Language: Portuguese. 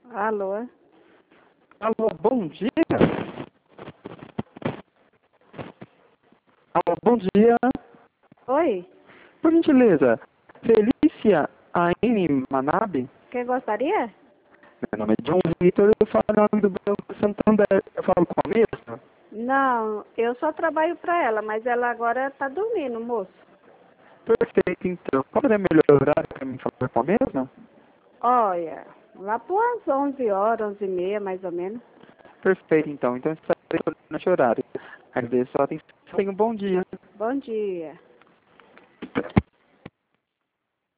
Alô? Alô, bom dia. Alô, bom dia. Oi? Por gentileza, Felícia A.N. Manabe? Quem gostaria? Meu nome é John Vitor e eu falo em nome do Banco Santander. Eu falo com a mesma? Não, eu só trabalho para ela, mas ela agora tá dormindo, moço. Perfeito, então. Qual é o melhor horário para mim falar com a mesma? Olha, lá por umas 11 horas, 11 e meia, mais ou menos. Perfeito, então. Então, estarei nesse horário. Agradeço a atenção. Tenha um bom dia. Bom dia.